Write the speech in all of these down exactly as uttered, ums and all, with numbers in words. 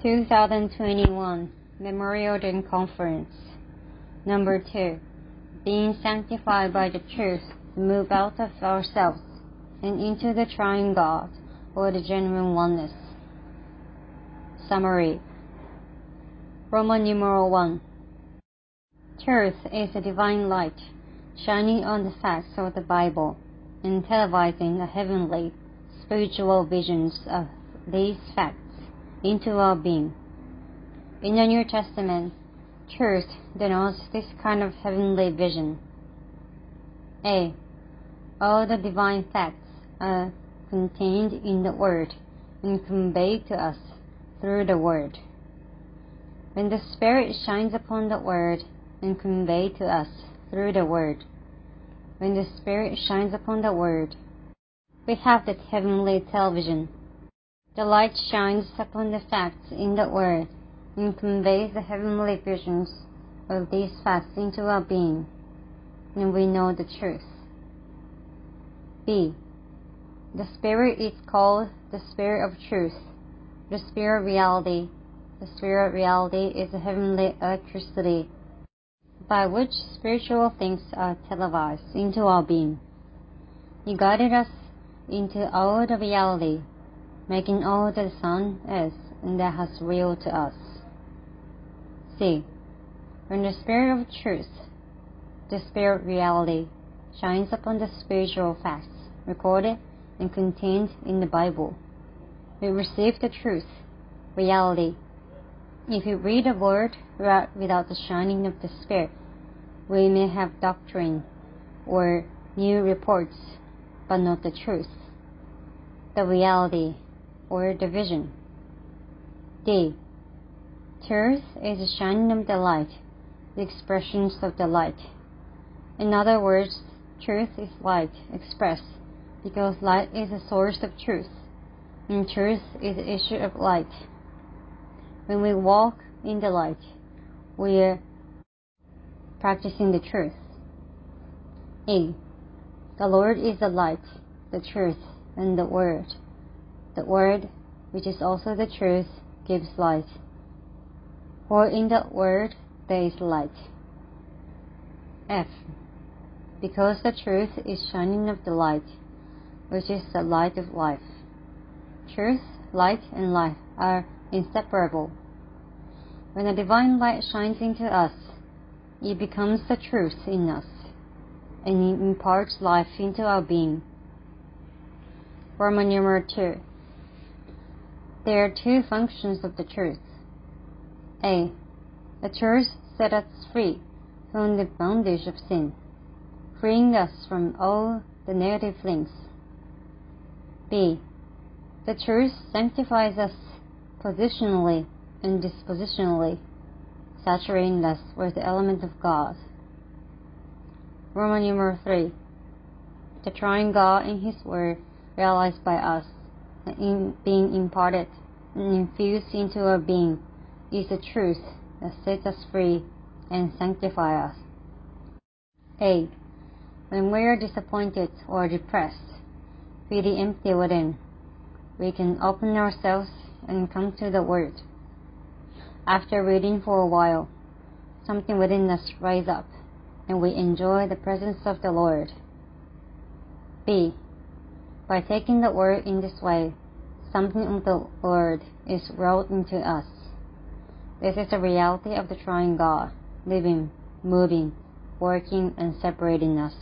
two thousand twenty-one Memorial Day Conference. Number two, being sanctified by the truth to move out of ourselves and into the triune God or the genuine oneness. Summary. Roman numeral one. Truth is a divine light shining on the facts of the Bible and televising the heavenly, spiritual visions of these facts into our being. In the New Testament, truth denotes this kind of heavenly vision. A. All the divine facts are contained in the Word and conveyed to us through the Word. When the Spirit shines upon the Word and conveyed to us through the Word, when the Spirit shines upon the Word, we have that heavenly television. The light shines upon the facts in the Word and conveys the heavenly visions of these facts into our being, and we know the truth. B. The Spirit is called the Spirit of Truth, the Spirit of Reality. The Spirit of Reality is a heavenly electricity by which spiritual things are televised into our being. He guided us into all the reality, making all that the Son is and that has real to us. C. When the Spirit of Truth, the Spirit of Reality, shines upon the spiritual facts recorded and contained in the Bible, we receive the truth, reality. If we read a word without the shining of the Spirit, we may have doctrine or new reports, but not the truth, the reality, or the vision. D. Truth is the shining of the light, the expressions of the light. In other words, truth is light expressed because light is the source of truth, and truth is the issue of light. When we walk in the light, we are practicing the truth. A. The Lord is the light, the truth, and the Word. The Word, which is also the truth, gives light. For in the Word there is light. F. Because the truth is shining of the light, which is the light of life. Truth, light, and life are inseparable. When the divine light shines into us, it becomes the truth in us, and it imparts life into our being. Roman numeral two. There are two functions of the truth. A. The truth set us free from the bondage of sin, freeing us from all the negative things. B. The truth sanctifies us positionally and dispositionally, saturating us with the element of God. Roman numeral three. The triune God in His Word realized by us and in being imparted and infused into our being is the truth that sets us free and sanctifies us. A. When we are disappointed or depressed, feeling empty within, we can open ourselves and come to the Word. After reading for a while, something within us rises up, and we enjoy the presence of the Lord. B. By taking the Word in this way, something of the Lord is wrought into us. This is the reality of the triune God, living, moving, working, and separating us.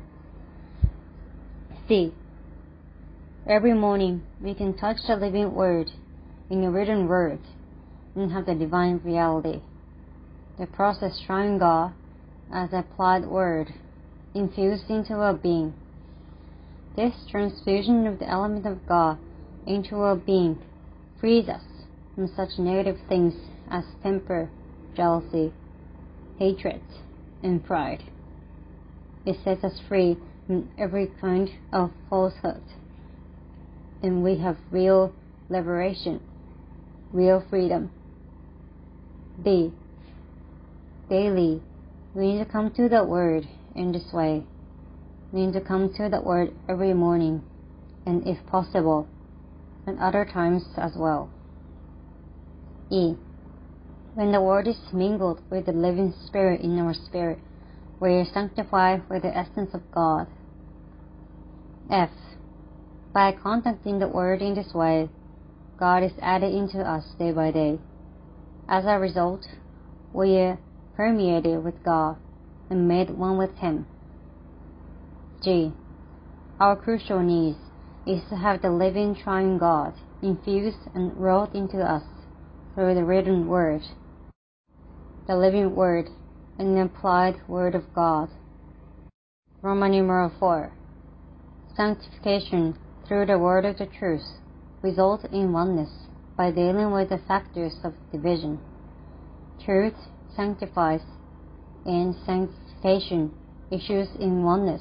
C. Every morning we can touch the living Word in a written word and have the divine reality. The process triune God as the applied Word infused into our being. This transfusion of the element of God into our being frees us from such negative things as temper, jealousy, hatred, and pride. It sets us free from every kind of falsehood, and we have real liberation, real freedom. B. Daily, we need to come to the Word in this way. We need to come to the Word every morning, and if possible, and other times as well. E. When the Word is mingled with the living Spirit in our spirit, we are sanctified with the essence of God. F. By contacting the Word in this way, God is added into us day by day. As a result, we are permeated with God and made one with Him. G. Our crucial need is to have the living triune God infused and wrought into us through the written Word, the living Word, and the applied Word of God. Roman numeral four. Sanctification through the word of the truth results in oneness by dealing with the factors of division. Truth sanctifies, and sanctification issues in oneness.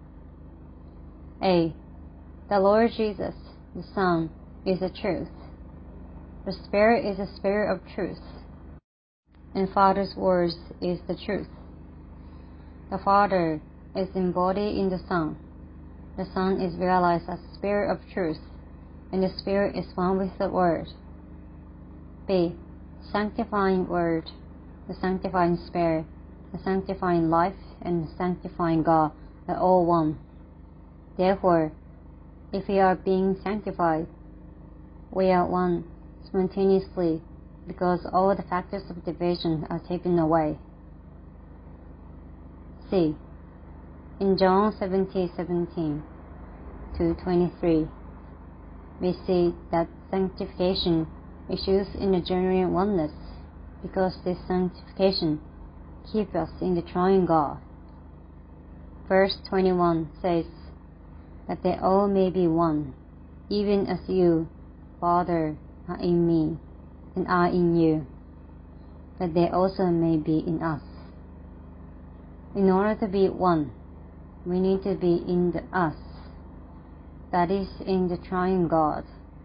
A. The Lord Jesus, the Son, is the truth. The Spirit is the Spirit of truth, and Father's words is the truth. The Father is embodied in the Son. The Son is realized as Spirit of truth, and the Spirit is one with the Word. B. Sanctifying Word, the sanctifying Spirit, the sanctifying life, and the sanctifying God are all one. Therefore, if we are being sanctified, we are one spontaneously because all the factors of division are taken away. C. In John seventeen seventeen to twenty-three, we see that sanctification issues in a genuine oneness because this sanctification keeps us in the triune God. Verse twenty-one says that they all may be one, even as you, Father, are in me, and I in you, that they also may be in us. In order to be one, we need to be in the us, that is, in the triune God.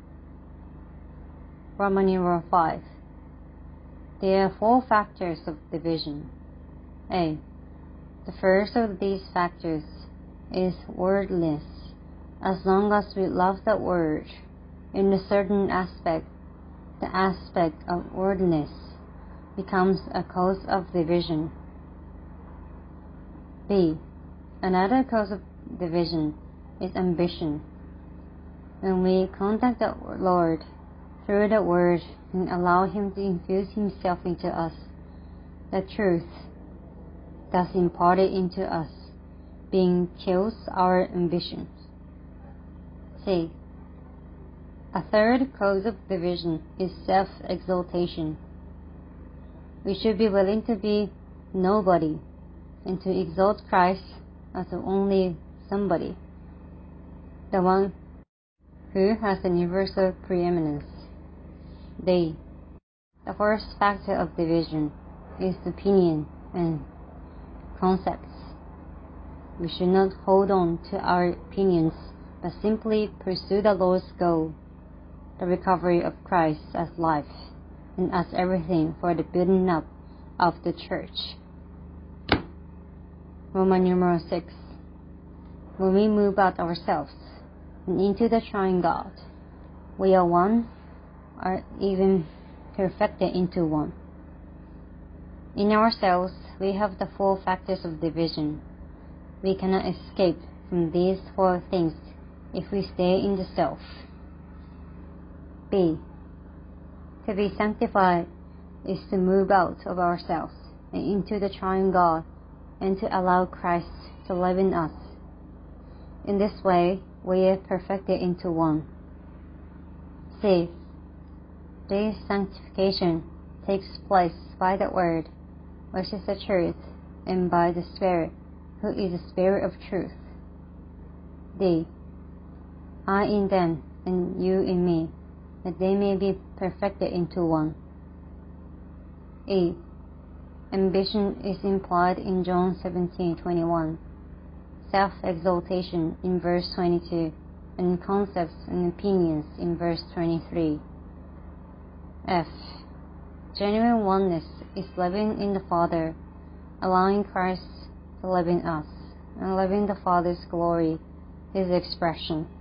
Roman numeral five. There are four factors of division. A. The first of these factors is wordless. As long as we love the word, in a certain aspect, the aspect of wordless becomes a cause of division. B. Another cause of division is ambition. When we contact the Lord through the Word and allow Him to infuse Himself into us, the truth thus imparted into us, being kills our ambitions. C. A third cause of division is self-exaltation. We should be willing to be nobody and to exalt Christ as the only somebody, the one who has the universal preeminence. D. The first factor of division is opinion and concepts. We should not hold on to our opinions, but simply pursue the Lord's goal, the recovery of Christ as life and as everything for the building up of the church. Roman numeral six. When we move out ourselves and into the triune God, we are one, or even perfected into one. In ourselves, we have the four factors of division. We cannot escape from these four things if we stay in the self. B. To be sanctified is to move out of ourselves and into the triune God, and to allow Christ to live in us. In this way, we are perfected into one. C. This sanctification takes place by the Word, which is the truth, and by the Spirit, who is the Spirit of truth. D. I in them, and you in me, that they may be perfected into one. E. Ambition is implied in John seventeen twenty-one, self-exaltation in verse twenty-two, and concepts and opinions in verse twenty-three. F. Genuine oneness is living in the Father, allowing Christ to live in us, and living the Father's glory, His expression.